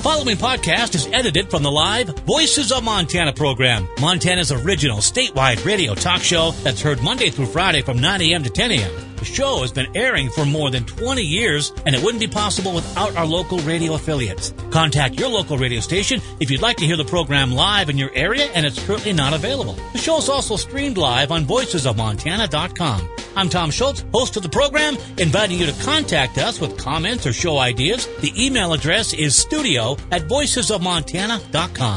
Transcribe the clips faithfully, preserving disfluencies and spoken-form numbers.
following podcast is edited from the live Voices of Montana program, Montana's original statewide radio talk show that's heard Monday through Friday from nine a.m. to ten a.m. The show has been airing for more than twenty years, and it wouldn't be possible without our local radio affiliates. Contact your local radio station if you'd like to hear the program live in your area and it's currently not available. The show is also streamed live on voices of montana dot com. I'm Tom Schultz, host of the program, inviting you to contact us with comments or show ideas. The email address is studio at voices of montana dot com.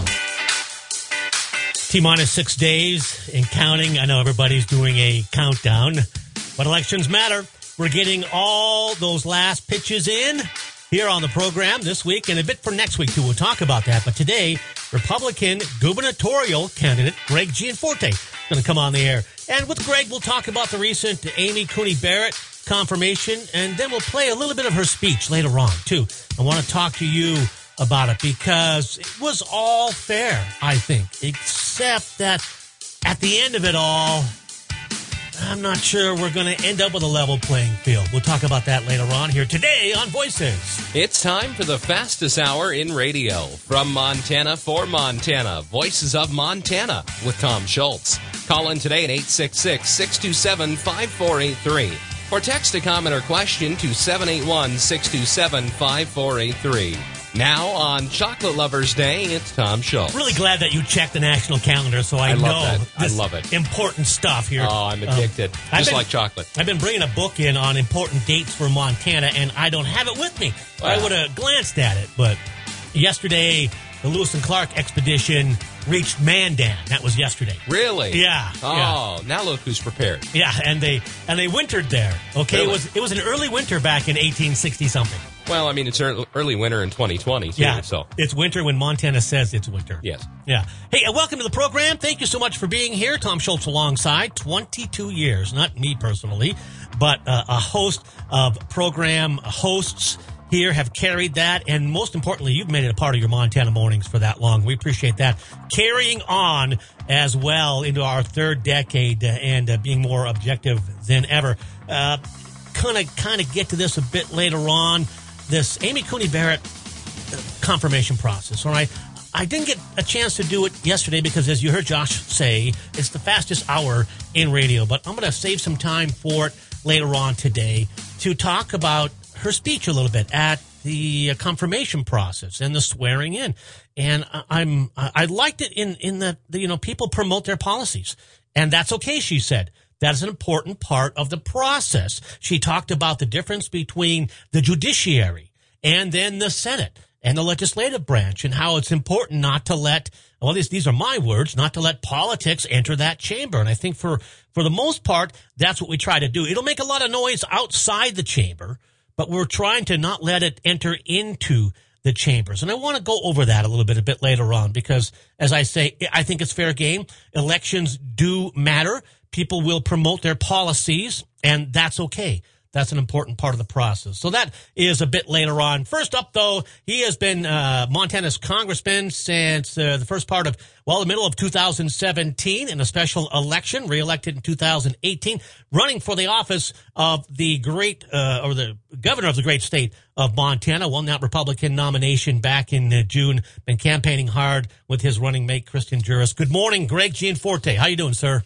T-minus six days and counting. I know everybody's doing a countdown, but elections matter. We're getting all those last pitches in here on the program this week and a bit for next week, too. We'll talk about that. But today, Republican gubernatorial candidate Greg Gianforte is going to come on the air. And with Greg, we'll talk about the recent Amy Coney Barrett confirmation, and then we'll play a little bit of her speech later on, too. I want to talk to you about it because it was all fair, I think, except that at the end of it all, I'm not sure we're going to end up with a level playing field. We'll talk about that later on here today on Voices. It's time for the fastest hour in radio. From Montana for Montana, Voices of Montana with Tom Schultz. Call in today at eight six six, six two seven, five four eight three or text a comment or question to seven eight one, six two seven, five four eight three. Now on Chocolate Lovers Day, it's Tom Schultz. Really glad that you checked the national calendar, so I, I know love that. this I love it. important stuff here. Oh, I'm addicted. Um, Just been, like chocolate. I've been bringing a book in on important dates for Montana, and I don't have it with me. Wow. I would have glanced at it, but yesterday, the Lewis and Clark expedition reached Mandan. That was yesterday. Really? Yeah. Oh, yeah. now look who's prepared. Yeah, and they and they wintered there. Okay, really? it was it was an early winter back in eighteen sixty something. Well, I mean, it's early winter in twenty twenty, too, yeah, so. It's winter when Montana says it's winter. Yes. Yeah. Hey, uh, welcome to the program. Thank you so much for being here. Tom Schultz alongside. twenty-two years, not me personally, but uh, a host of program hosts here have carried that, and most importantly, you've made it a part of your Montana mornings for that long. We appreciate that. Carrying on as well into our third decade uh, and uh, being more objective than ever. Uh, kind of kind of get to this a bit later on. This Amy Coney Barrett confirmation process, all right? I didn't get a chance to do it yesterday because, as you heard Josh say, it's the fastest hour in radio. But I'm going to save some time for it later on today to talk about her speech a little bit at the confirmation process and the swearing in. And I'm I liked it in in the, the you know people promote their policies, and that's okay. She said. That is an important part of the process. She talked about the difference between the judiciary and then the Senate and the legislative branch and how it's important not to let, well, these, these are my words, not to let politics enter that chamber. And I think for, for the most part, that's what we try to do. It'll make a lot of noise outside the chamber, but we're trying to not let it enter into the chambers. And I want to go over that a little bit, a bit later on, because as I say, I think it's fair game. Elections do matter. People will promote their policies, and that's okay. That's an important part of the process. So that is a bit later on. First up, though, he has been uh, Montana's congressman since uh, the first part of, well, the middle of two thousand seventeen in a special election, reelected in two thousand eighteen, running for the office of the great, uh, or the governor of the great state of Montana, won that Republican nomination back in uh, June, been campaigning hard with his running mate, Christian Juris. Good morning, Greg Gianforte. How you doing, sir?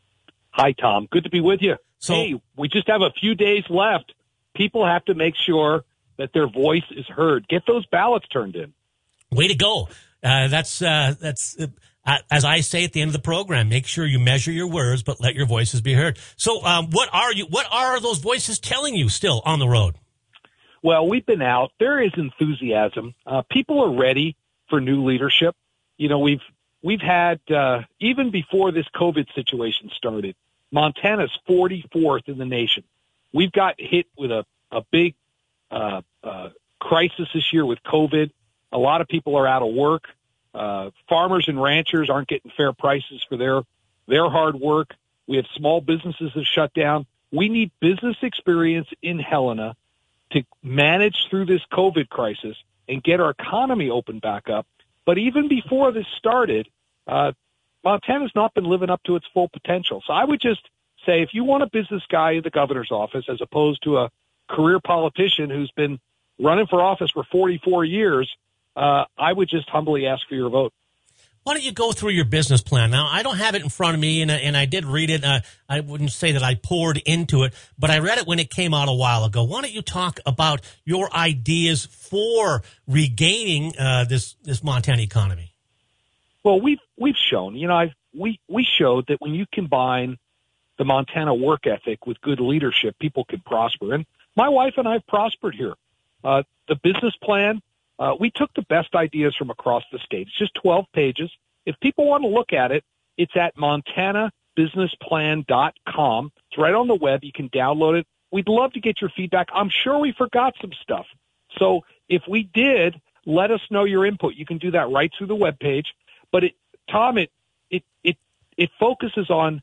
Hi, Tom. Good to be with you. So, hey, we just have a few days left. People have to make sure that their voice is heard. Get those ballots turned in. Way to go. Uh, that's, uh, that's, uh, as I say at the end of the program, make sure you measure your words, but let your voices be heard. So, um, what are you, what are those voices telling you still on the road? Well, we've been out. There is enthusiasm. Uh, people are ready for new leadership. You know, we've, we've had, uh, even before this COVID situation started, Montana's forty-fourth in the nation. We've got hit with a, a big uh, uh, crisis this year with COVID. A lot of people are out of work. Uh, farmers and ranchers aren't getting fair prices for their their hard work. We have small businesses that shut down. We need business experience in Helena to manage through this COVID crisis and get our economy open back up. But even before this started, uh, Montana's not been living up to its full potential. So I would just say if you want a business guy in the governor's office as opposed to a career politician who's been running for office for forty-four years, uh, I would just humbly ask for your vote. Why don't you go through your business plan? Now, I don't have it in front of me, and, and I did read it. Uh, I wouldn't say that I poured into it, but I read it when it came out a while ago. Why don't you talk about your ideas for regaining uh, this this Montana economy? Well, we've we've shown, you know, I've, we we showed that when you combine the Montana work ethic with good leadership, people can prosper. And my wife and I have prospered here. Uh, the business plan. Uh, we took the best ideas from across the state. It's just twelve pages. If people want to look at it, it's at montana business plan dot com. It's right on the web. You can download it. We'd love to get your feedback. I'm sure we forgot some stuff. So if we did, let us know your input. You can do that right through the web page. But it, Tom, it it it it focuses on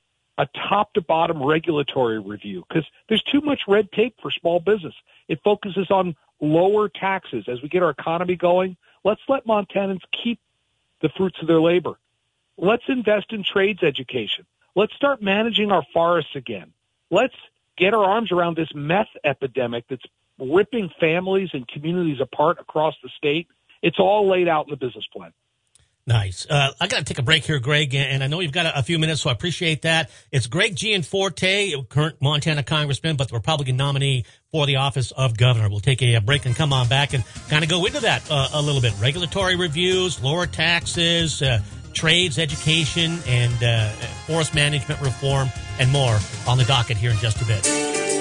a top-to-bottom regulatory review because there's too much red tape for small business. It focuses on lower taxes. As we get our economy going, let's let Montanans keep the fruits of their labor. Let's invest in trades education. Let's start managing our forests again. Let's get our arms around this meth epidemic that's ripping families and communities apart across the state. It's all laid out in the business plan. Nice. Uh, I got to take a break here, Greg, and I know you've got a, a few minutes, so I appreciate that. It's Greg Gianforte, current Montana congressman, but the Republican nominee for the office of governor. We'll take a, a break and come on back and kind of go into that uh, a little bit. Regulatory reviews, lower taxes, uh, trades, education, and uh, forest management reform, and more on the docket here in just a bit.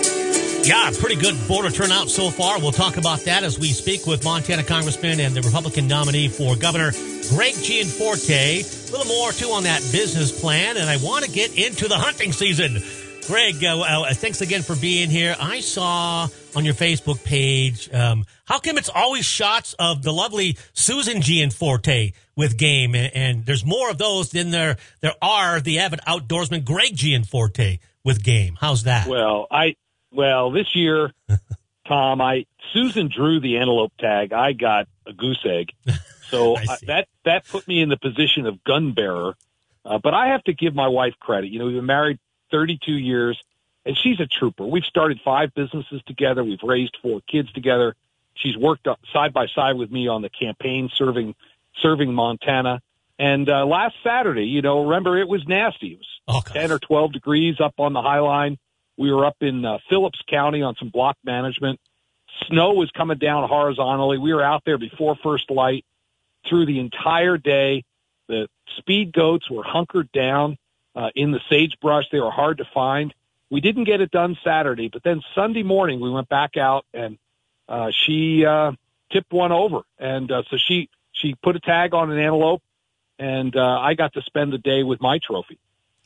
Yeah, pretty good voter turnout so far. We'll talk about that as we speak with Montana Congressman and the Republican nominee for governor, Greg Gianforte. A little more, too, on that business plan, and I want to get into the hunting season. Greg, uh, uh, thanks again for being here. I saw on your Facebook page, um, how come it's always shots of the lovely Susan Gianforte with game, and, and there's more of those than there there are the avid outdoorsman Greg Gianforte with game. How's that? Well, I... Well, this year, Tom, I Susan drew the antelope tag. I got a goose egg, so I, that that put me in the position of gun bearer. Uh, but I have to give my wife credit. You know, we've been married thirty-two years, and she's a trooper. We've started five businesses together. We've raised four kids together. She's worked up side by side with me on the campaign serving serving Montana. And uh, last Saturday, you know, remember it was nasty. It was oh, ten or twelve degrees up on the High Line. We were up in uh, Phillips County on some block management. Snow was coming down horizontally. We were out there before first light through the entire day. The speed goats were hunkered down uh, in the sagebrush. They were hard to find. We didn't get it done Saturday, but then Sunday morning we went back out, and uh, she uh, tipped one over. And uh, so she, she put a tag on an antelope, and uh, I got to spend the day with my trophy.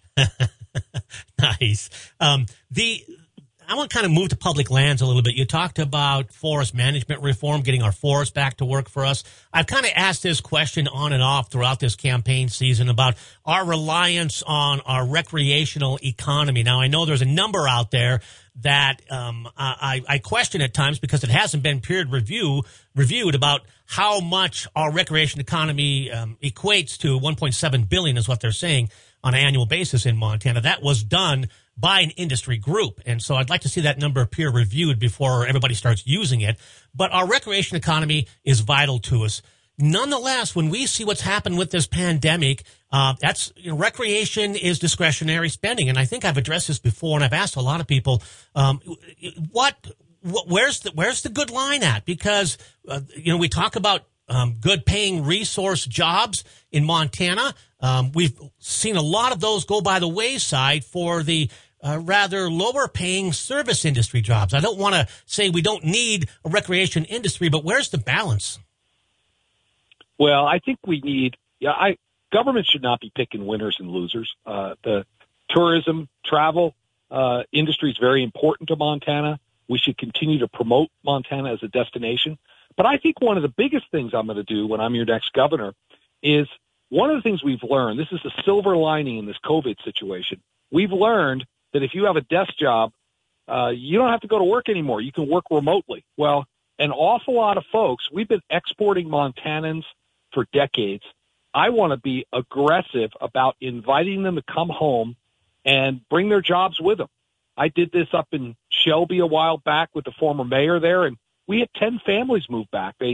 Nice. Um, the I want to kind of move to public lands a little bit. You talked about forest management reform, getting our forests back to work for us. I've kind of asked this question on and off throughout this campaign season about our reliance on our recreational economy. Now, I know there's a number out there that um, I, I question at times because it hasn't been peer review reviewed about how much our recreation economy um, equates to. one point seven billion dollars is what they're saying on an annual basis in Montana. That was done by an industry group. And so I'd like to see that number peer reviewed before everybody starts using it. But our recreation economy is vital to us. Nonetheless, when we see what's happened with this pandemic, uh, that's, you know, recreation is discretionary spending. And I think I've addressed this before, and I've asked a lot of people, um, what, wh- where's the, where's the good line at? Because, uh, you know, we talk about Um, good paying resource jobs in Montana. Um, we've seen a lot of those go by the wayside for the uh, rather lower paying service industry jobs. I don't want to say we don't need a recreation industry, but where's the balance? Well, I think we need, yeah, I, government should not be picking winners and losers. Uh, the tourism, travel uh, industry is very important to Montana. We should continue to promote Montana as a destination. But I think one of the biggest things I'm going to do when I'm your next governor is one of the things we've learned. This is the silver lining in this COVID situation. We've learned that if you have a desk job, uh, you don't have to go to work anymore. You can work remotely. Well, an awful lot of folks, we've been exporting Montanans for decades. I want to be aggressive about inviting them to come home and bring their jobs with them. I did this up in Shelby a while back with the former mayor there, and we had ten families move back. They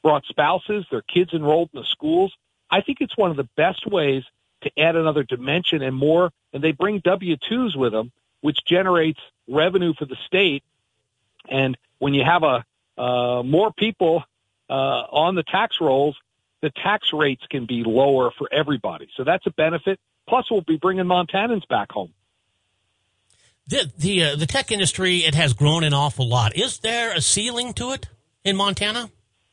brought spouses, their kids enrolled in the schools. I think it's one of the best ways to add another dimension and more, and they bring W two's with them, which generates revenue for the state. And when you have a uh, more people uh, on the tax rolls, the tax rates can be lower for everybody. So that's a benefit. Plus, we'll be bringing Montanans back home. The the, uh, the tech industry, it has grown an awful lot. Is there a ceiling to it in Montana?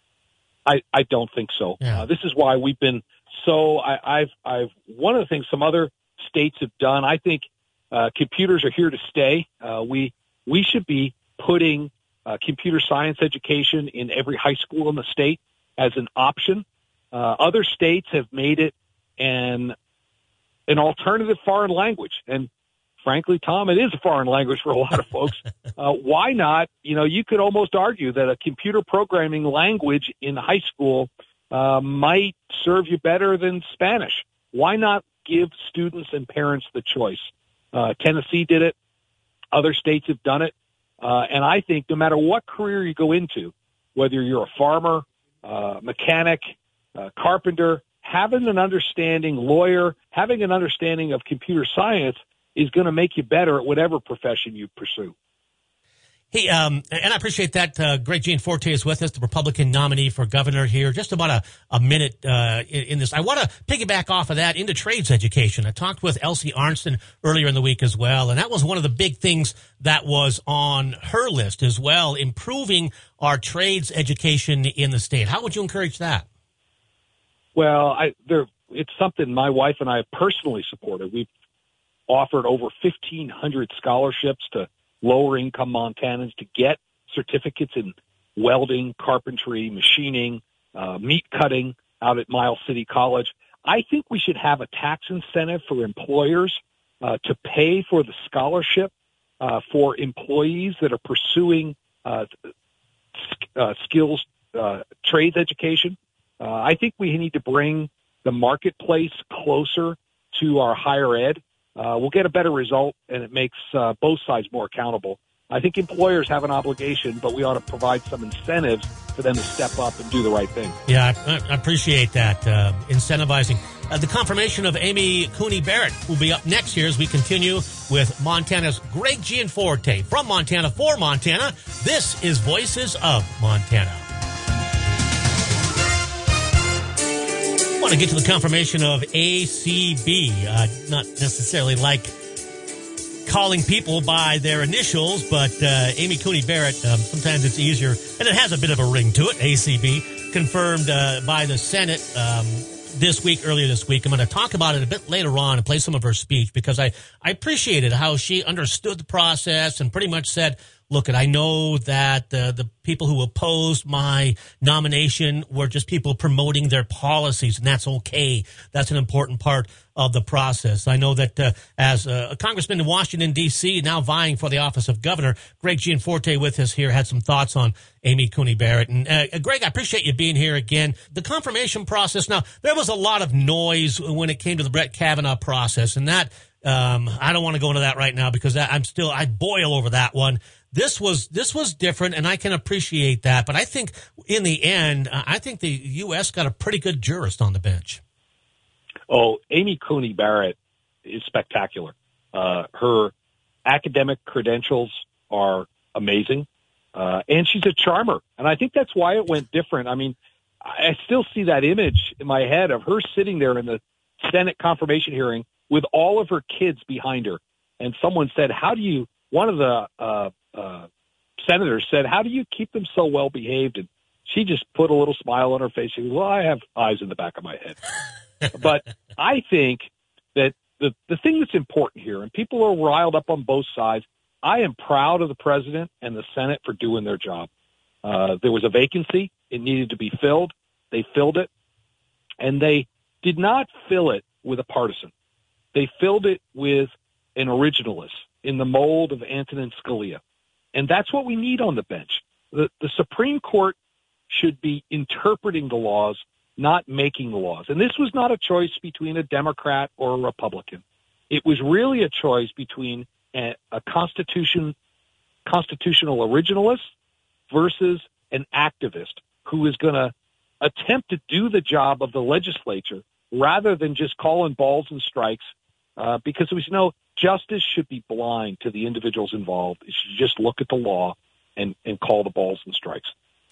I, I don't think so. Yeah. Uh, this is why we've been so. I, I've I've one of the things some other states have done. I think uh, computers are here to stay. Uh, we we should be putting uh, computer science education in every high school in the state as an option. Uh, other states have made it an an alternative foreign language, and frankly, Tom, it is a foreign language for a lot of folks. Uh, why not? You know, you could almost argue that a computer programming language in high school uh, might serve you better than Spanish. Why not give students and parents the choice? Uh, Tennessee did it. Other states have done it. Uh, and I think no matter what career you go into, whether you're a farmer, uh, mechanic, uh, carpenter, having an understanding, lawyer, having an understanding of computer science is going to make you better at whatever profession you pursue. Hey, um, and I appreciate that. Uh, Greg Gianforte is with us, the Republican nominee for governor here. Just about a, a minute uh, in, in this. I want to piggyback off of that into trades education. I talked with Elsie Arntzen earlier in the week as well, and that was one of the big things that was on her list as well, improving our trades education in the state. How would you encourage that? Well, I, there, it's something my wife and I have personally supported. We've offered over fifteen hundred scholarships to lower-income Montanans to get certificates in welding, carpentry, machining, uh, meat cutting out at Miles City College. I think we should have a tax incentive for employers uh, to pay for the scholarship uh, for employees that are pursuing uh, uh, skills uh, trades education. Uh, I think we need to bring the marketplace closer to our higher ed. Uh, we'll get a better result, and it makes uh, both sides more accountable. I think employers have an obligation, but we ought to provide some incentives for them to step up and do the right thing. Yeah, I, I appreciate that, uh, incentivizing. Uh, the confirmation of Amy Coney Barrett will be up next year as we continue with Montana's Greg Gianforte. From Montana for Montana, this is Voices of Montana. I want to get to the confirmation of A C B. Uh, not necessarily like calling people by their initials, but uh, Amy Coney Barrett, um, sometimes it's easier, and it has a bit of a ring to it, A C B, confirmed uh, by the Senate um, this week, earlier this week. I'm going to talk about it a bit later on and play some of her speech because I, I appreciated how she understood the process and pretty much said, look, I know that uh, the people who opposed my nomination were just people promoting their policies, and that's okay. That's an important part of the process. I know that uh, as a congressman in Washington, D C, now vying for the office of governor, Greg Gianforte with us here had some thoughts on Amy Coney Barrett. And uh, Greg, I appreciate you being here again. The confirmation process, now, there was a lot of noise when it came to the Brett Kavanaugh process, and that, um, I don't want to go into that right now because that, I'm still, I boil over that one. This was this was different, and I can appreciate that. But I think in the end, uh, I think the U S got a pretty good jurist on the bench. Oh, Amy Coney Barrett is spectacular. Uh, her academic credentials are amazing, uh, and she's a charmer. And I think that's why it went different. I mean, I still see that image in my head of her sitting there in the Senate confirmation hearing with all of her kids behind her. And someone said, how do you, one of the uh, uh, senators said, how do you keep them so well behaved? And she just put a little smile on her face. She goes, well, I have eyes in the back of my head. But I think that the, the thing that's important here, and people are riled up on both sides, I am proud of the president and the Senate for doing their job. Uh, there was a vacancy. It needed to be filled. They filled it. And they did not fill it with a partisan. They filled it with an originalist in the mold of Antonin Scalia. And that's what we need on the bench. The, the Supreme Court should be interpreting the laws, not making the laws. And this was not a choice between a Democrat or a Republican. It was really a choice between a, a constitution, constitutional originalist versus an activist who is going to attempt to do the job of the legislature rather than just calling balls and strikes, uh, because we know justice should be blind to the individuals involved. It should just look at the law and, and call the balls and strikes.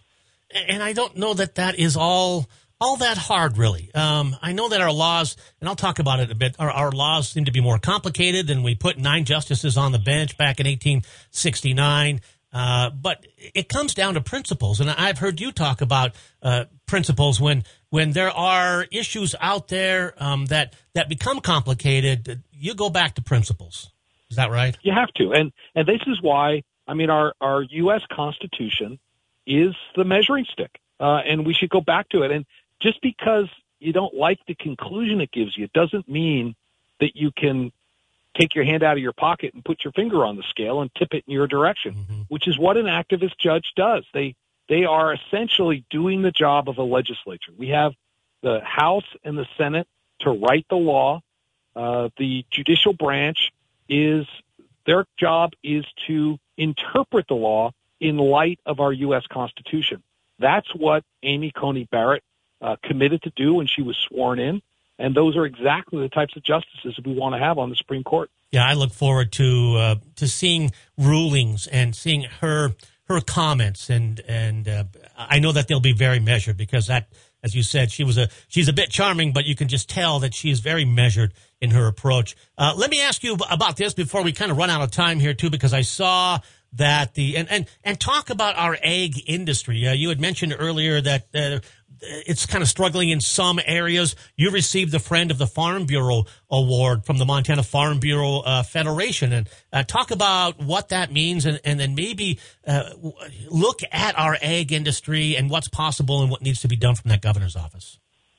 And I don't know that that is all all that hard, really. Um, I know that our laws, and I'll talk about it a bit, our, our laws seem to be more complicated than we put nine justices on the bench back in eighteen sixty-nine. Uh, but it comes down to principles. And I've heard you talk about uh, principles when when there are issues out there um, that, that become complicated. You go back to principles. Is that right? You have to. And and this is why, I mean, our, our U S Constitution is the measuring stick. Uh, and we should go back to it. And just because you don't like the conclusion it gives you doesn't mean that you can take your hand out of your pocket and put your finger on the scale and tip it in your direction, mm-hmm. which is what an activist judge does. They they are essentially doing the job of a legislature. We have the House and the Senate to write the law. Uh, the judicial branch is, their job is to interpret the law in light of our U S Constitution. That's what Amy Coney Barrett uh, committed to do when she was sworn in. And those are exactly the types of justices we want to have on the Supreme Court. Yeah, I look forward to uh, to seeing rulings and seeing her her comments, and and uh, I know that they'll be very measured because that, as you said, she was a she's a bit charming, but you can just tell that she is very measured in her approach. Uh, let me ask you about this before we kind of run out of time here too, because I saw that the and and, and talk about our ag industry. Uh, you had mentioned earlier that uh, it's kind of struggling in some areas. You received the Friend of the Farm Bureau Award from the Montana Farm Bureau uh, Federation. And uh, talk about what that means, and, and then maybe uh, look at our ag industry and what's possible and what needs to be done from that governor's office.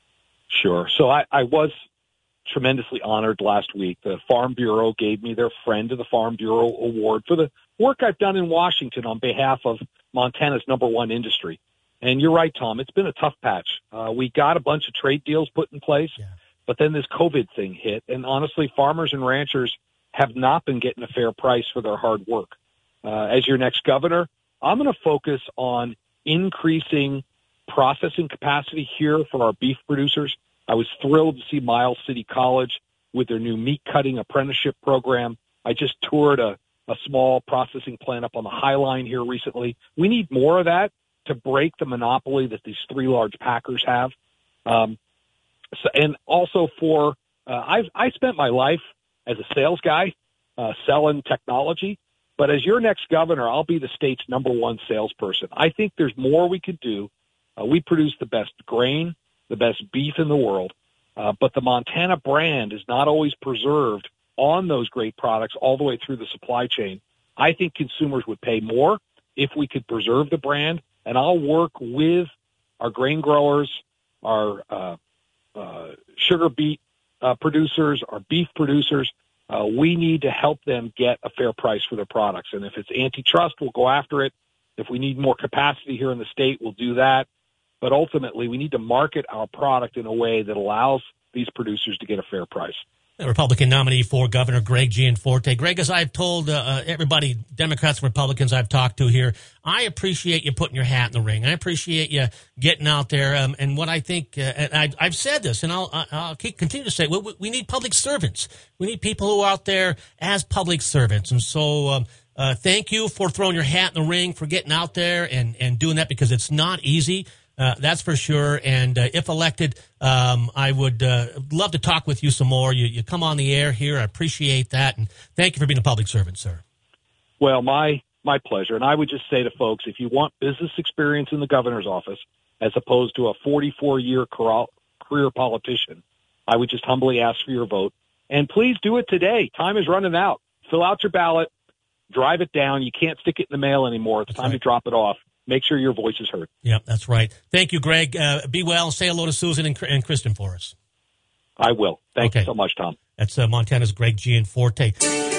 Sure. So I, I was tremendously honored last week. The Farm Bureau gave me their Friend of the Farm Bureau Award for the work I've done in Washington on behalf of Montana's number one industry. And you're right, Tom. It's been a tough patch. Uh, we got a bunch of trade deals put in place, yeah. but then this COVID thing hit. And honestly, farmers and ranchers have not been getting a fair price for their hard work. Uh, as your next governor, I'm going to focus on increasing processing capacity here for our beef producers. I was thrilled to see Miles City College with their new meat cutting apprenticeship program. I just toured a, a small processing plant up on the High Line here recently. We need more of that to break the monopoly that these three large packers have. Um, so, and also for, uh, I've, I spent my life as a sales guy, uh, selling technology, but as your next governor, I'll be the state's number one salesperson. I think there's more we could do. Uh, we produce the best grain, the best beef in the world, uh, but the Montana brand is not always preserved on those great products all the way through the supply chain. I think consumers would pay more if we could preserve the brand. And I'll work with our grain growers, our uh, uh, sugar beet uh, producers, our beef producers. Uh, we need to help them get a fair price for their products. And if it's antitrust, we'll go after it. If we need more capacity here in the state, we'll do that. But ultimately, we need to market our product in a way that allows these producers to get a fair price. The Republican nominee for Governor Greg Gianforte. Greg, as I've told uh, everybody, Democrats and Republicans I've talked to here, I appreciate you putting your hat in the ring. I appreciate you getting out there. Um, and what I think, uh, and I, I've said this, and I'll, I'll keep, continue to say, we, we need public servants. We need people who are out there as public servants. And so um, uh, thank you for throwing your hat in the ring, for getting out there and, and doing that, because it's not easy. Uh, that's for sure. And uh, if elected, um, I would uh, love to talk with you some more. You, you come on the air here. I appreciate that. And thank you for being a public servant, sir. Well, my my pleasure. And I would just say to folks, if you want business experience in the governor's office, as opposed to a forty-four-year career politician, I would just humbly ask for your vote. And please do it today. Time is running out. Fill out your ballot. Drive it down. You can't stick it in the mail anymore. It's That's time right. to drop it off. Make sure your voice is heard. Yeah, that's right. Thank you, Greg. Uh, be well. Say hello to Susan and, and Kristen for us. I will. Thank okay. you so much, Tom. That's uh, Montana's Greg Gianforte.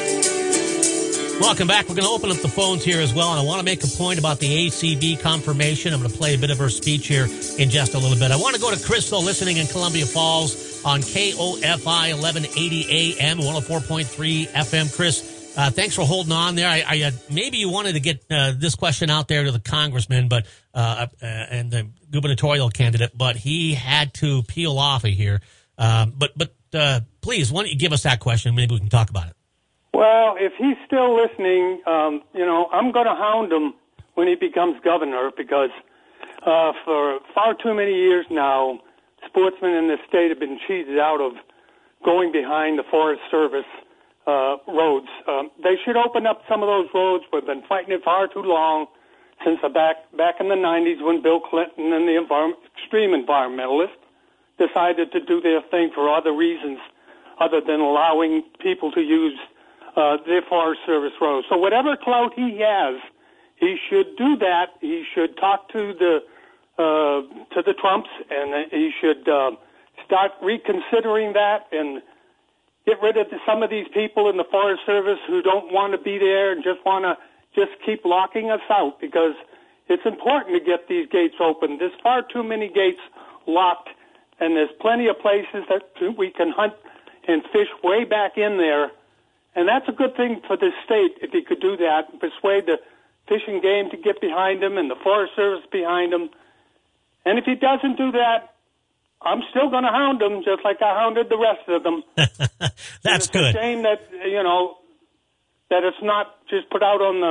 Welcome back. We're going to open up the phones here as well, and I want to make a point about the A C B confirmation. I'm going to play a bit of her speech here in just a little bit. I want to go to Crystal, listening in Columbia Falls on K O F I eleven eighty A M, one oh four point three F M. Chris, Uh, thanks for holding on there. I, I uh, maybe you wanted to get uh, this question out there to the congressman, but uh, uh, and the gubernatorial candidate, but he had to peel off of here. Um, but but uh, please, why don't you give us that question? Maybe we can talk about it. Well, if he's still listening, um, you know, I'm going to hound him when he becomes governor because uh, for far too many years now, sportsmen in this state have been cheated out of going behind the Forest Service uh, roads. Um, they should open up some of those roads. We've been fighting it far too long since the back back in the nineties when Bill Clinton and the environment, extreme environmentalists decided to do their thing for other reasons other than allowing people to use uh, their Forest Service roads. So whatever clout he has, he should do that. He should talk to the uh, to the Trumps, and he should uh, start reconsidering that and get rid of some of these people in the Forest Service who don't want to be there and just want to just keep locking us out, because it's important to get these gates open. There's far too many gates locked, and there's plenty of places that we can hunt and fish way back in there. And that's a good thing for the state if he could do that and persuade the fishing game to get behind him and the Forest Service behind him. And if he doesn't do that, I'm still going to hound him just like I hounded the rest of them. That's it's good. It's a shame that, you know, that it's not just put out on the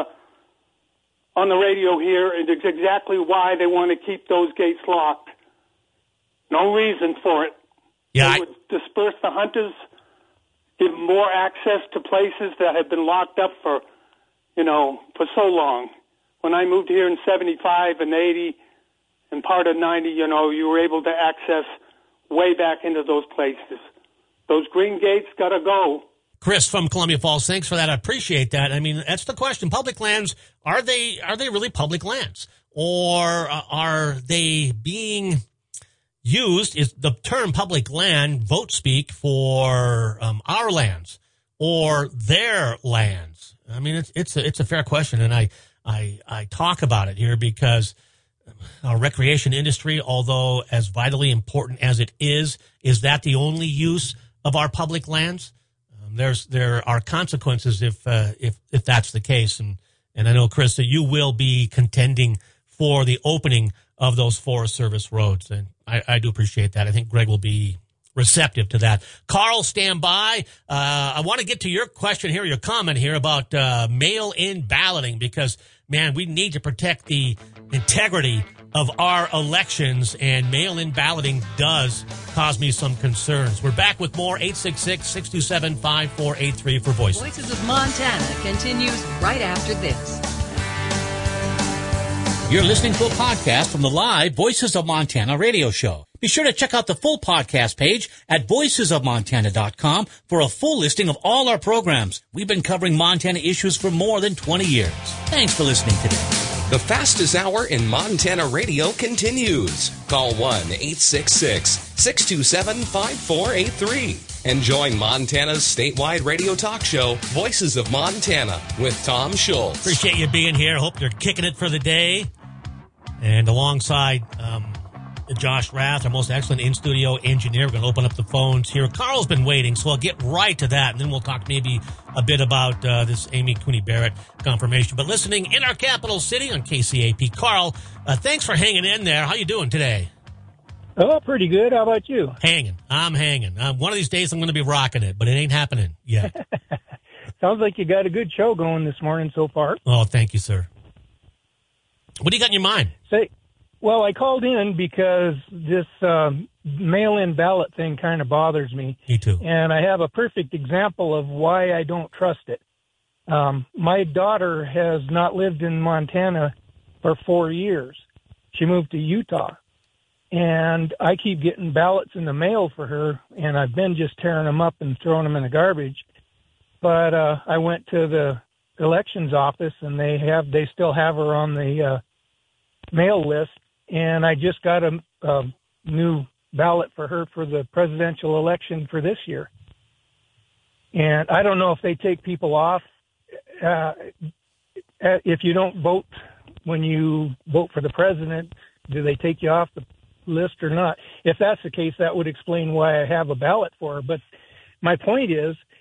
on the radio here. It's exactly why they want to keep those gates locked. No reason for it. Yeah, they I... would disperse the hunters, give more access to places that have been locked up for, you know, for so long. When I moved here in seventy-five and eighty and part of ninety, you know, you were able to access way back into those places. Those green gates got to go. Chris from Columbia Falls, thanks for that. I appreciate that. I mean, that's the question. Public lands, are they are they really public lands? Or are they being used, is the term public land vote speak for um, our lands or their lands? I mean, it's it's a, it's a fair question, and I, I I talk about it here because our recreation industry, although as vitally important as it is, is that the only use of our public lands? Um, there's there are consequences if uh, if if that's the case, and and I know, Chris, that you will be contending for the opening of those Forest Service roads, and I, I do appreciate that. I think Greg will be receptive to that. Carl, stand by. Uh, I want to get to your question here, your comment here about uh, mail-in balloting, because, man, we need to protect the integrity of our elections, and mail-in balloting does cause me some concerns. We're back with more. Eight six six, six two seven, five four eight three for Voices. Voices of Montana continues right after this. You're listening to a podcast from the live Voices of Montana radio show. Be sure to check out the full podcast page at voices of montana dot com for a full listing of all our programs. We've been covering Montana issues for more than twenty years. Thanks for listening today. The fastest hour in Montana radio continues. Call one eight six six, six two seven, five four eight three and join Montana's statewide radio talk show, Voices of Montana, with Tom Schultz. Appreciate you being here. Hope you're kicking it for the day. And alongside um, Josh Rath, our most excellent in-studio engineer, we're going to open up the phones here. Carl's been waiting, so I'll get right to that, and then we'll talk maybe a bit about uh, this Amy Cooney Barrett confirmation. But listening in our capital city on K C A P. Carl, uh, thanks for hanging in there. How you doing today? Oh, pretty good. How about you? Hanging. I'm hanging. Um, one of these days I'm going to be rocking it, but it ain't happening yet. Sounds like you got a good show going this morning so far. Oh, thank you, sir. What do you got in your mind? Say, well, I called in because this um, mail-in ballot thing kind of bothers me. Me too. And I have a perfect example of why I don't trust it. Um, my daughter has not lived in Montana for four years. She moved to Utah. And I keep getting ballots in the mail for her, and I've been just tearing them up and throwing them in the garbage. But uh, I went to the elections office, and they have they still have her on the uh, mail list. And I just got a, a new ballot for her for the presidential election for this year. And I don't know if they take people off. Uh, if you don't vote when you vote for the president, do they take you off the list or not? If that's the case, that would explain why I have a ballot for her. But my point is,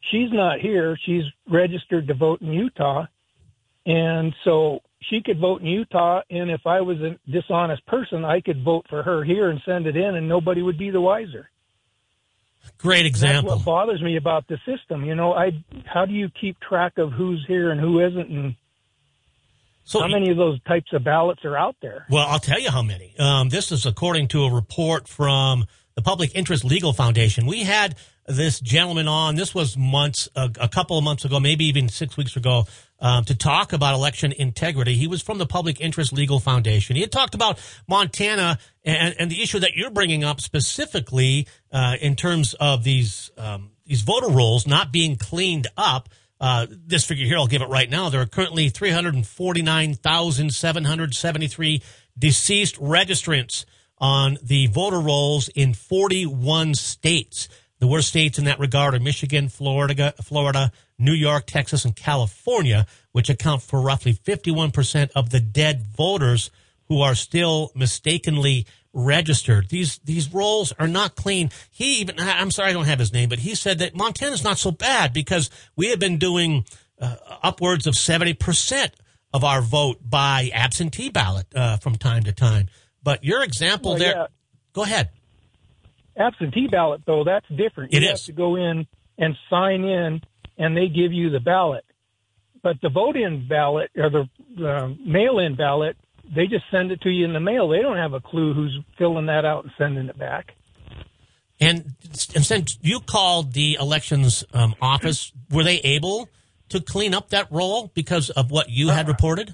she's not here. She's registered to vote in Utah. And so she could vote in Utah, and if I was a dishonest person, I could vote for her here and send it in, and nobody would be the wiser. Great example. That's what bothers me about the system. You know, I how do you keep track of who's here and who isn't, and so how many of those types of ballots are out there? Well, I'll tell you how many. Um, this is according to a report from the Public Interest Legal Foundation. We had this gentleman on, this was months, a, a couple of months ago, maybe even six weeks ago, um, to talk about election integrity. He was from the Public Interest Legal Foundation. He had talked about Montana and, and the issue that you're bringing up specifically uh, in terms of these um, these voter rolls not being cleaned up. Uh, this figure here, I'll give it right now. There are currently three hundred forty-nine thousand seven hundred seventy-three deceased registrants on the voter rolls in forty-one states. The worst states in that regard are Michigan, Florida, Florida, New York, Texas, and California, which account for roughly fifty-one percent of the dead voters who are still mistakenly registered. These these rolls are not clean. He even, I'm sorry I don't have his name, but he said that Montana's not so bad because we have been doing uh, upwards of seventy percent of our vote by absentee ballot uh, from time to time. But your example well, there, yeah. Go ahead. Absentee ballot, though, that's different. It you is. have to go in and sign in, and they give you the ballot. But the vote-in ballot, or the uh, mail-in ballot, they just send it to you in the mail. They don't have a clue who's filling that out and sending it back. And, and since you called the elections um, office, were they able to clean up that roll because of what you had reported?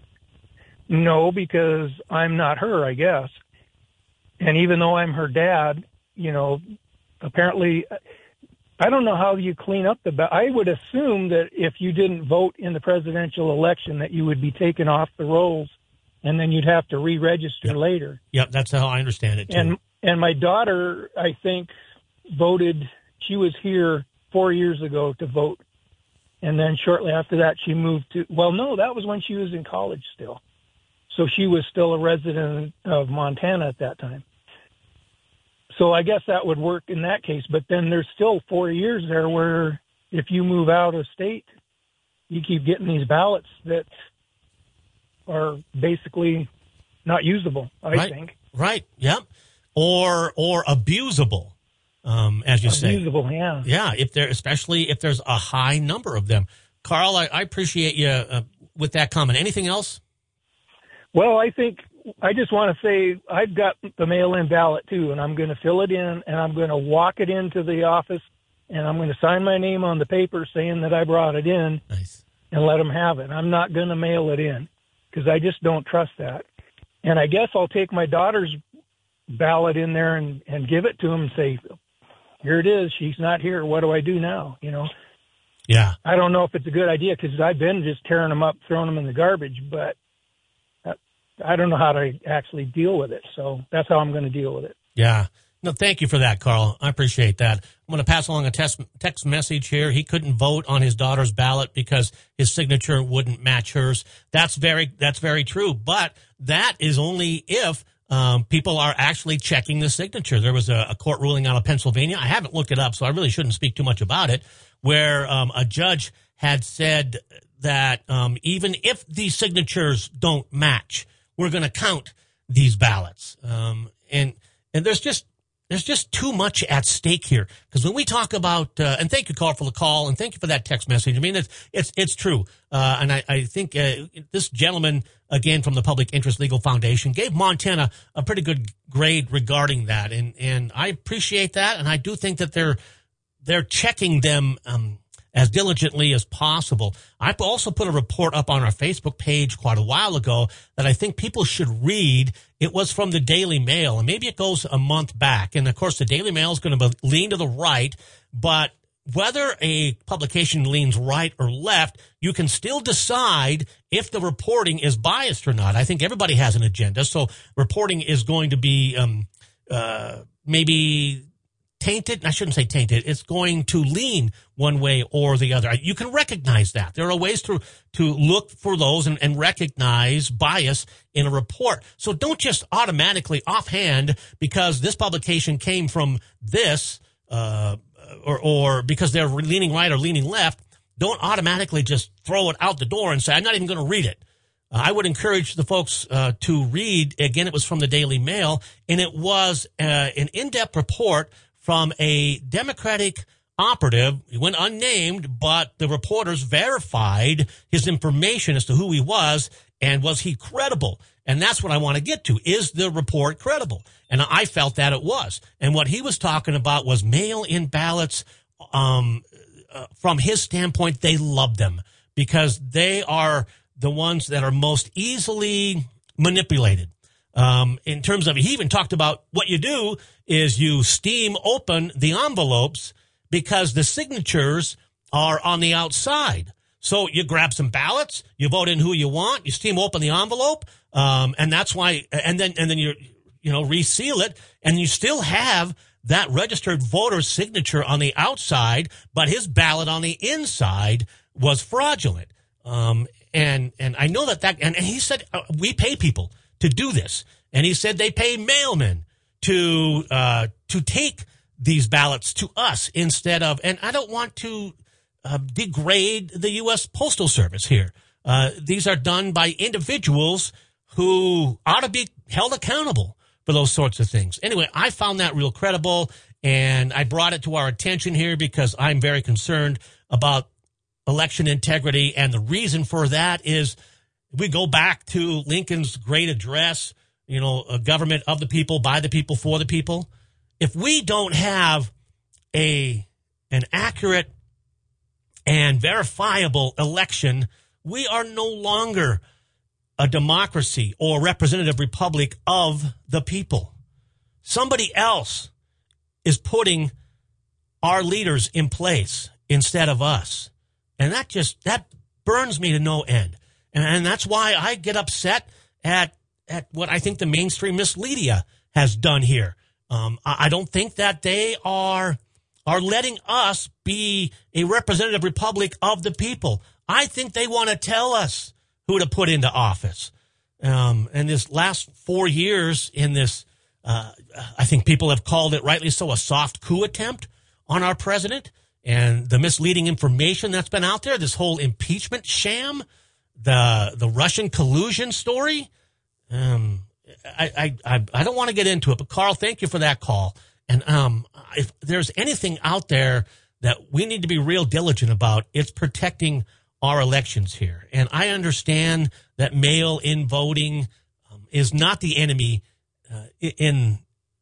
No, because I'm not her, I guess. And even though I'm her dad, you know, apparently, I don't know how you clean up the ballot. I would assume that if you didn't vote in the presidential election, that you would be taken off the rolls, and then you'd have to re-register yep. later. Yep, that's how I understand it, too. And and my daughter, I think, voted. She was here four years ago to vote, and then shortly after that, she moved to. Well, no, that was when she was in college still, so she was still a resident of Montana at that time. So I guess that would work in that case. But then there's still four years there where if you move out of state, you keep getting these ballots that are basically not usable, I right. think. Right, yep. Or or abusable, um, as you abusable, say. Abusable, yeah. Yeah, if there, especially if there's a high number of them. Carl, I, I appreciate you uh, with that comment. Anything else? Well, I think I just want to say I've got the mail-in ballot, too, and I'm going to fill it in, and I'm going to walk it into the office, and I'm going to sign my name on the paper saying that I brought it in nice. and let them have it. I'm not going to mail it in because I just don't trust that. And I guess I'll take my daughter's ballot in there and, and give it to them and say, here it is. She's not here. What do I do now? You know? Yeah. I don't know if it's a good idea because I've been just tearing them up, throwing them in the garbage, but I don't know how to actually deal with it, so that's how I'm going to deal with it. Yeah. No, thank you for that, Carl. I appreciate that. I'm going to pass along a text, text message here. He couldn't vote on his daughter's ballot because his signature wouldn't match hers. That's very that's very true, but that is only if um, people are actually checking the signature. There was a, a court ruling out of Pennsylvania. I haven't looked it up, so I really shouldn't speak too much about it, where um, a judge had said that um, even if these signatures don't match, we're going to count these ballots. Um, and, and there's just, there's just too much at stake here. Because when we talk about, uh, and thank you, Carl, for the call, and thank you for that text message. I mean, it's, it's, it's true. Uh, and I, I think, uh, this gentleman, again, from the Public Interest Legal Foundation gave Montana a pretty good grade regarding that. And, and I appreciate that. And I do think that they're, they're checking them, um, as diligently as possible. I also put a report up on our Facebook page quite a while ago that I think people should read. It was from the Daily Mail, and maybe it goes a month back. And, of course, the Daily Mail is going to lean to the right, but whether a publication leans right or left, you can still decide if the reporting is biased or not. I think everybody has an agenda, so reporting is going to be um, uh, maybe tainted. I shouldn't say tainted. It's going to lean one way or the other. You can recognize that. There are ways to to look for those and, and recognize bias in a report. So don't just automatically offhand, because this publication came from this uh or, or because they're leaning right or leaning left, don't automatically just throw it out the door and say, I'm not even going to read it. Uh, I would encourage the folks uh, to read. Again, it was from the Daily Mail, and it was uh, an in-depth report from a Democratic operative. He went unnamed, but the reporters verified his information as to who he was and was he credible. And that's what I want to get to. Is the report credible? And I felt that it was. And what he was talking about was mail-in ballots. Um, uh, from his standpoint, they love them because they are the ones that are most easily manipulated. Um, in terms of, he even talked about what you do is you steam open the envelopes because the signatures are on the outside. So you grab some ballots, you vote in who you want, you steam open the envelope, um, and that's why, and then and then you you know reseal it, and you still have that registered voter's signature on the outside, but his ballot on the inside was fraudulent. Um, and and I know that that, and, and he said uh, we pay people to do this, and he said they pay mailmen to uh, to take these ballots to us instead of, and I don't want to uh, degrade the U S Postal Service here. Uh, these are done by individuals who ought to be held accountable for those sorts of things. Anyway, I found that real credible, and I brought it to our attention here because I'm very concerned about election integrity, and the reason for that is we go back to Lincoln's great address, you know, a government of the people, by the people, for the people. If we don't have a an accurate and verifiable election, we are no longer a democracy or representative republic of the people. Somebody else is putting our leaders in place instead of us. And that just, that burns me to no end. And, and that's why I get upset at, at what I think the mainstream mismedia has done here. Um, I, I don't think that they are, are letting us be a representative republic of the people. I think they want to tell us who to put into office. Um, and this last four years in this, uh, I think people have called it, rightly so, a soft coup attempt on our president. And the misleading information that's been out there, this whole impeachment sham, the the Russian collusion story. Um, I, I, I don't want to get into it, but Carl, thank you for that call. And um, if there's anything out there that we need to be real diligent about, it's protecting our elections here. And I understand that mail-in voting um, is not the enemy uh, in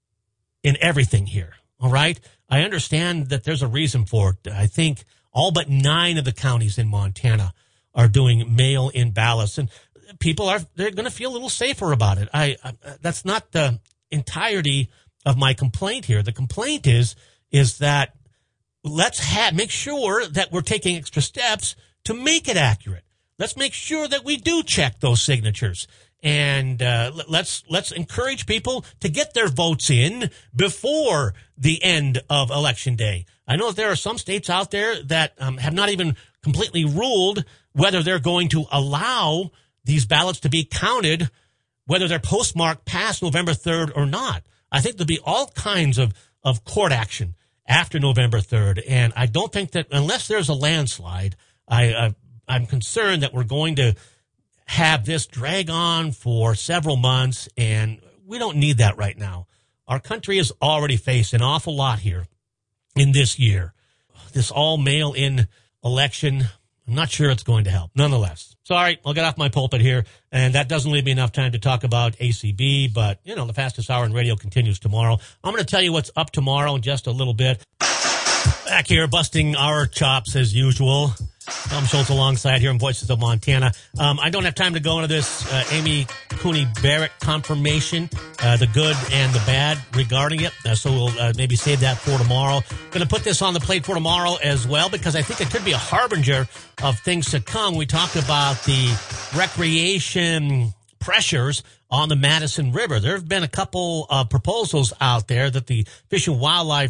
in everything here. All right. I understand that there's a reason for it. I think all but nine of the counties in Montana are doing mail-in ballots, and people are, they're going to feel a little safer about it. I, I that's not the entirety of my complaint here. The complaint is, is that let's have, make sure that we're taking extra steps to make it accurate. Let's make sure that we do check those signatures. And uh, let's let's encourage people to get their votes in before the end of Election Day. I know that there are some states out there that um, have not even completely ruled whether they're going to allow these ballots to be counted, whether they're postmarked past November third or not. I think there'll be all kinds of, of court action after November third. And I don't think that unless there's a landslide, I, I, I'm concerned that we're going to have this drag on for several months, and we don't need that right now. Our country has already faced an awful lot here in this year. This all mail-in election, I'm not sure it's going to help. Nonetheless, sorry, I'll get off my pulpit here, and that doesn't leave me enough time to talk about A C B, but, you know, the fastest hour in radio continues tomorrow. I'm going to tell you what's up tomorrow in just a little bit. Back here, busting our chops as usual. Tom Schultz alongside here in Voices of Montana. Um, I don't have time to go into this uh, Amy Coney Barrett confirmation, uh, the good and the bad regarding it. Uh, so we'll uh, maybe save that for tomorrow. Going to put this on the plate for tomorrow as well because I think it could be a harbinger of things to come. We talked about the recreation pressures on the Madison River. There have been a couple of proposals out there that the Fish and Wildlife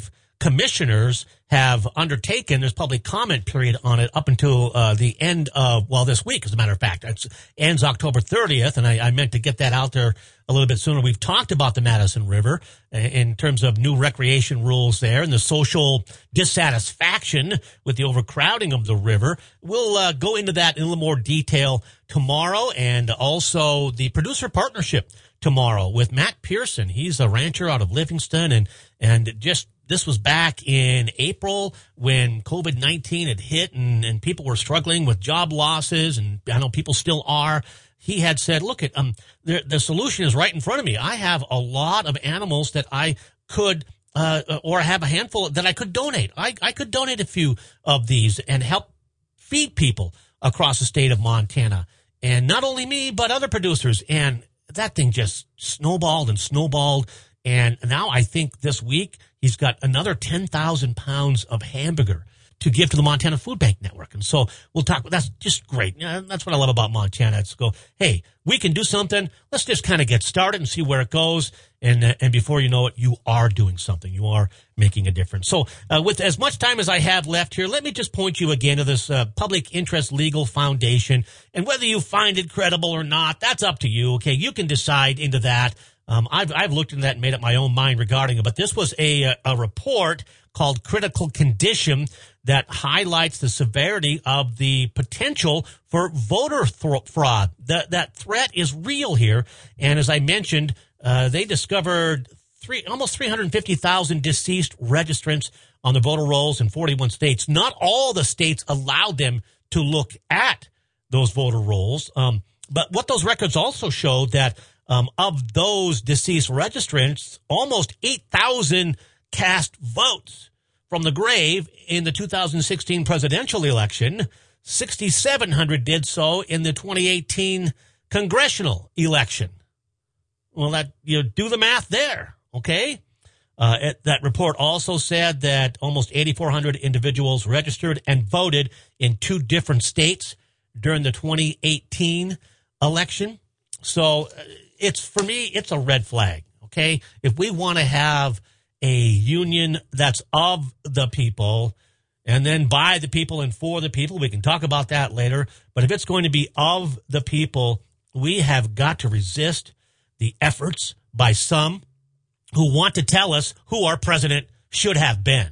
commissioners have undertaken. There's public comment period on it up until uh, the end of, well, this week, as a matter of fact. It ends October thirtieth, and I, I meant to get that out there a little bit sooner. We've talked about the Madison River in terms of new recreation rules there and the social dissatisfaction with the overcrowding of the river. We'll uh, go into that in a little more detail tomorrow, and also the producer partnership tomorrow with Matt Pearson. He's a rancher out of Livingston, and and just this was back in April when COVID nineteen had hit and, and people were struggling with job losses, and I know people still are. He had said, look, at um, the, the solution is right in front of me. I have a lot of animals that I could, uh, or have a handful that I could donate. I, I could donate a few of these and help feed people across the state of Montana. And not only me, but other producers. And that thing just snowballed and snowballed. And now I think this week he's got another ten thousand pounds of hamburger to give to the Montana Food Bank Network. And so we'll talk. That's just great. Yeah, that's what I love about Montana. It's go, hey, we can do something. Let's just kind of get started and see where it goes. And uh, and before you know it, you are doing something. You are making a difference. So uh, with as much time as I have left here, let me just point you again to this uh, Public Interest Legal Foundation. And whether you find it credible or not, that's up to you. Okay, you can decide into that. Um, I've I've looked into that and made up my own mind regarding it. But this was a a report called Critical Condition that highlights the severity of the potential for voter th- fraud. That that threat is real here. And as I mentioned, uh, they discovered three almost three hundred fifty thousand deceased registrants on the voter rolls in forty-one states. Not all the states allowed them to look at those voter rolls. Um, but what those records also showed that um, of those deceased registrants, almost eight thousand cast votes from the grave in the two thousand sixteen presidential election. sixty-seven hundred did so in the twenty eighteen congressional election. Well, that you do the math there, okay? Uh, it, that report also said that almost eighty-four hundred individuals registered and voted in two different states during the twenty eighteen election. So uh, it's, for me, it's a red flag, okay? If we want to have a union that's of the people and then by the people and for the people, we can talk about that later. But if it's going to be of the people, we have got to resist the efforts by some who want to tell us who our president should have been,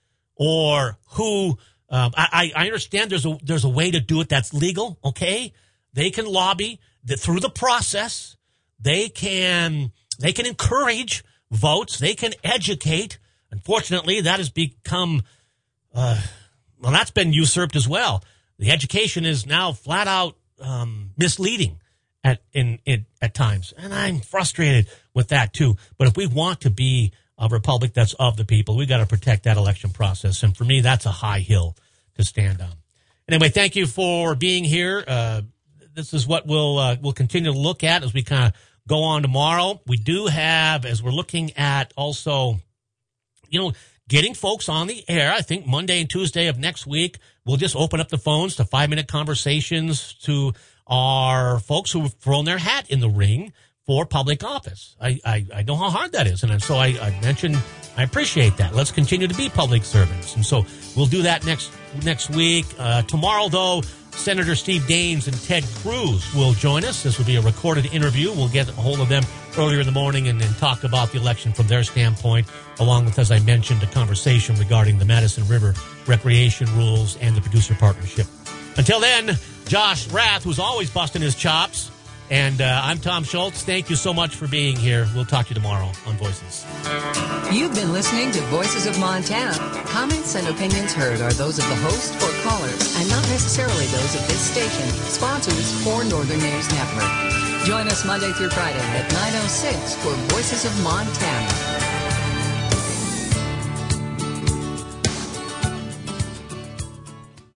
or who um, I, I understand there's a there's a way to do it that's legal. Okay, they can lobby the, through the process. They can they can encourage votes. They can educate. Unfortunately, that has become uh, well, that's been usurped as well. The education is now flat out um, misleading at in, in at times, and I'm frustrated with that too. But if we want to be a republic that's of the people, we got to protect that election process. And for me, that's a high hill to stand on. Anyway, thank you for being here. Uh, this is what we'll uh, we'll continue to look at as we kind of go on tomorrow. We do have, as we're looking at also, you know, getting folks on the air. I think Monday and Tuesday of next week, we'll just open up the phones to five-minute conversations to our folks who have thrown their hat in the ring for public office. I, I, I know how hard that is, and so I, I mentioned I appreciate that. Let's continue to be public servants, and so we'll do that next next week. Uh, tomorrow, though, Senator Steve Daines and Ted Cruz will join us. This will be a recorded interview. We'll get a hold of them earlier in the morning and then talk about the election from their standpoint, along with, as I mentioned, a conversation regarding the Madison River recreation rules and the producer partnership. Until then, Josh Rath, who's always busting his chops, and uh, I'm Tom Schultz. Thank you so much for being here. We'll talk to you tomorrow on Voices. You've been listening to Voices of Montana. Comments and opinions heard are those of the host or callers and not necessarily those of this station, sponsors, or Northern News Network. Join us Monday through Friday at nine oh six for Voices of Montana.